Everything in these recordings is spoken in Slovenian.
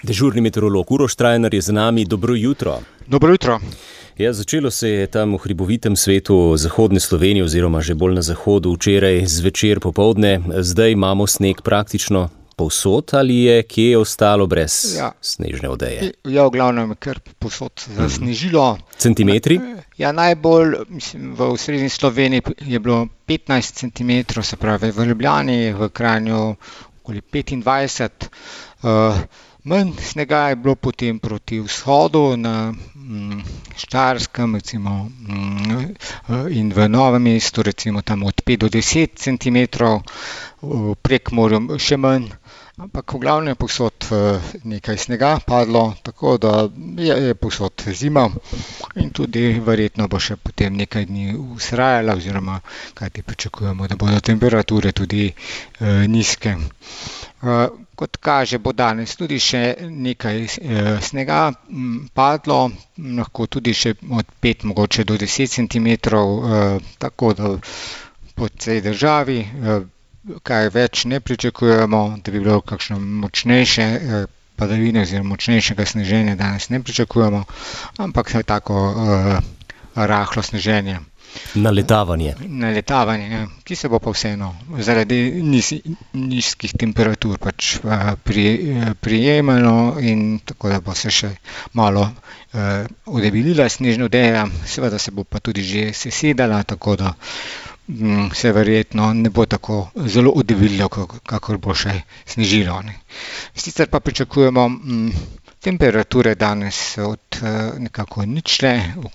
Dežurni meteorolog Uroš Trajnar je z nami. Dobro jutro. Dobro jutro. Ja, začelo se je tam v hribovitem svetu zahodne Slovenije oziroma že bolj na zahodu včeraj zvečer popoldne. Zdaj imamo sneg praktično povsod ali je kje ostalo brez snežne odeje? Ja, v glavnem je kar povsod zasnežilo. Centimetri? Ja, najbolj, v srednji Sloveniji je bilo 15 centimetrov, se pravi v Ljubljani, v Kranju okoli 25. Manj snega je bilo potem proti vzhodu na Štajerskem recimo, in v Novem mestu recimo tam od 5 do 10 centimetrov, v Prekmurju še manj, ampak v glavnem je povsod nekaj snega padlo, tako da je povsod zima in tudi verjetno bo še potem nekaj dni vztrajala, oziroma kajti pričakujemo, da bodo temperature tudi nizke. Kot kaže, bo danes tudi še nekaj snega padlo, lahko tudi še od 5 mogoče do 10 centimetrov, tako da po tej državi kaj več ne pričakujemo, da bi bilo kakšno močnejše padavine oziroma močnejšega sneženja danes ne pričakujemo, ampak je tako rahlo sneženje. Naletavanje, ki se bo pa vseeno zaradi nizkih temperatur pač prijemalo in tako da bo se še malo odebelila snežna odeja, seveda se bo pa tudi že sesedala, tako da se verjetno ne bo tako zelo odebelilo, kakor bo še snežilo. Sicer pa pričakujemo temperature danes od nekako ničle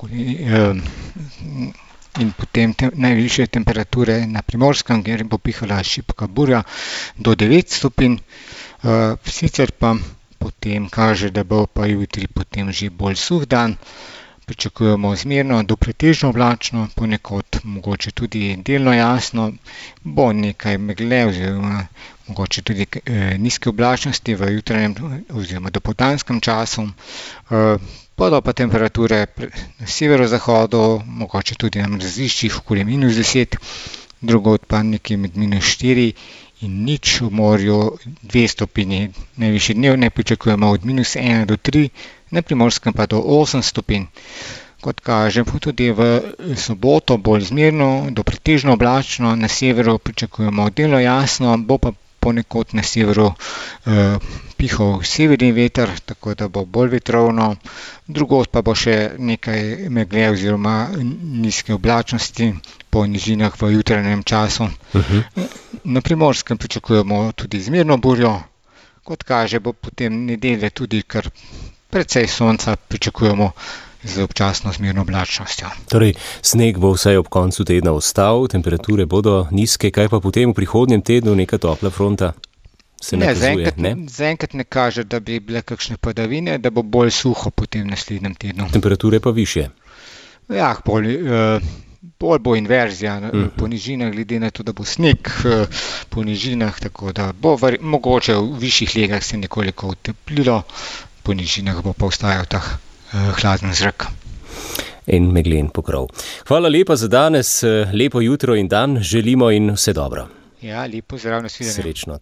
in potem najvišje temperature na Primorskem, kjer bo pihala šibka burja, do 9 stopinj. Sicer pa potem kaže, da bo pa jutri potem že bolj suh dan. Pričakujemo zmerno do pretežno oblačno, ponekod mogoče tudi delno jasno, bo nekaj megle oziroma mogoče tudi nizke oblačnosti v jutranjem oziroma dopoldanskem času. Bodo pa temperature na severozahodu, mogoče tudi na mraziščih okoli -10, drugod pa nekje med -4 in nič, v morju 2 stopinji. Najvišje dnevne pričakujemo od -1 do 3, na Primorskem pa do 8 stopinj. Kot kaže, tudi v soboto bolj zmerno, do pretežno oblačno, na severu pričakujemo delno jasno, bo pa ponekod na severu pihal severni veter, tako da bo bolj vetrovno, drugod pa bo še nekaj megle oziroma nizke oblačnosti po nižinah v jutranjem času. Na Primorskem pričakujemo tudi zmerno burjo, kot kaže, bo potem nedelje tudi kar precej sonca pričakujemo z občasno zmerno oblačnostjo. Torej, sneg bo vsaj ob koncu tedna ostal, temperature bodo nizke, kaj pa potem v prihodnjem tednu neka topla fronta se nakazuje? Zaenkrat ne kaže, da bi bile kakšne padavine, da bo bolj suho potem v naslednjem tednu. Temperature pa višje? Ja, bolj bo inverzija po nižinah, glede na to, da bo sneg po nižinah, tako da bo mogoče v višjih legah se nekoliko uteplilo, po nižinah bo pa ostajal ta hladen zrak. In meglen pokrov. Hvala lepa za danes, lepo jutro in dan želimo in vse dobro. Ja, lepo zdrav, nasvidenje. Srečno.